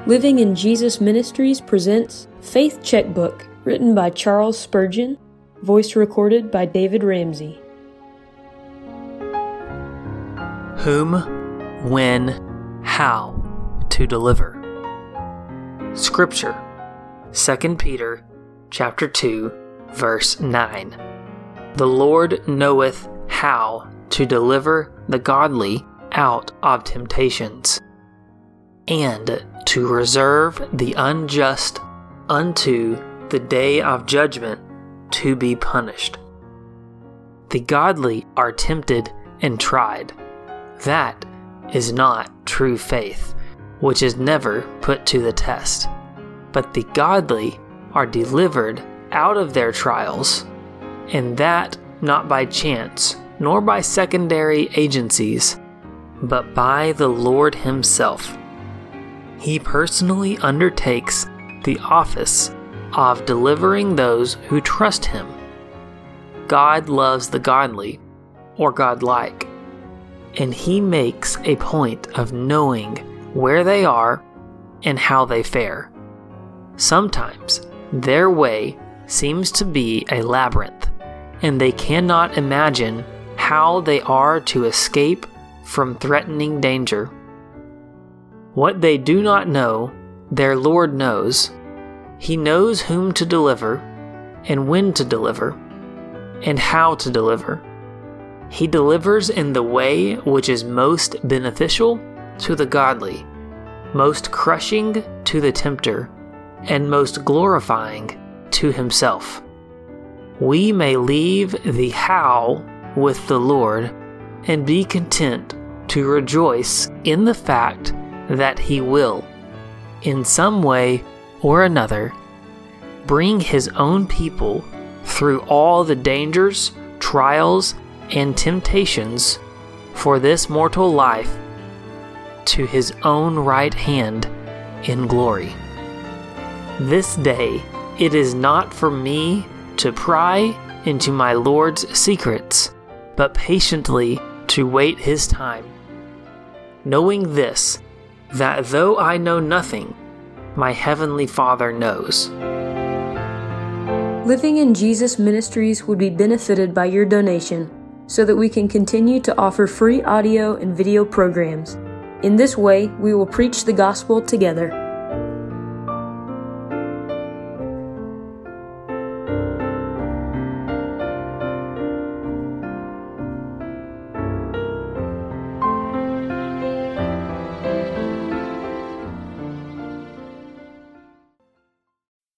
Living in Jesus Ministries presents Faith Checkbook, written by Charles Spurgeon, voice recorded by David Ramsey. Whom, when, how to deliver. Scripture, 2 Peter chapter 2, verse 9. The Lord knoweth how to deliver the godly out of temptations, and to reserve the unjust unto the day of judgment to be punished. The godly are tempted and tried. That is not true faith, which is never put to the test. But the godly are delivered out of their trials, and that not by chance, nor by secondary agencies, but by the Lord Himself. He personally undertakes the office of delivering those who trust Him. God loves the godly, or godlike, and He makes a point of knowing where they are and how they fare. Sometimes their way seems to be a labyrinth, and they cannot imagine how they are to escape from threatening danger. What they do not know, their Lord knows. He knows whom to deliver, and when to deliver, and how to deliver. He delivers in the way which is most beneficial to the godly, most crushing to the tempter, and most glorifying to Himself. We may leave the how with the Lord and be content to rejoice in the fact that He will, in some way or another, bring His own people through all the dangers, trials, and temptations for this mortal life to His own right hand in glory. This day it is not for me to pry into my Lord's secrets, but patiently to wait His time, knowing this, that though I know nothing, my Heavenly Father knows. Living in Jesus Ministries would be benefited by your donation so that we can continue to offer free audio and video programs. In this way, we will preach the gospel together.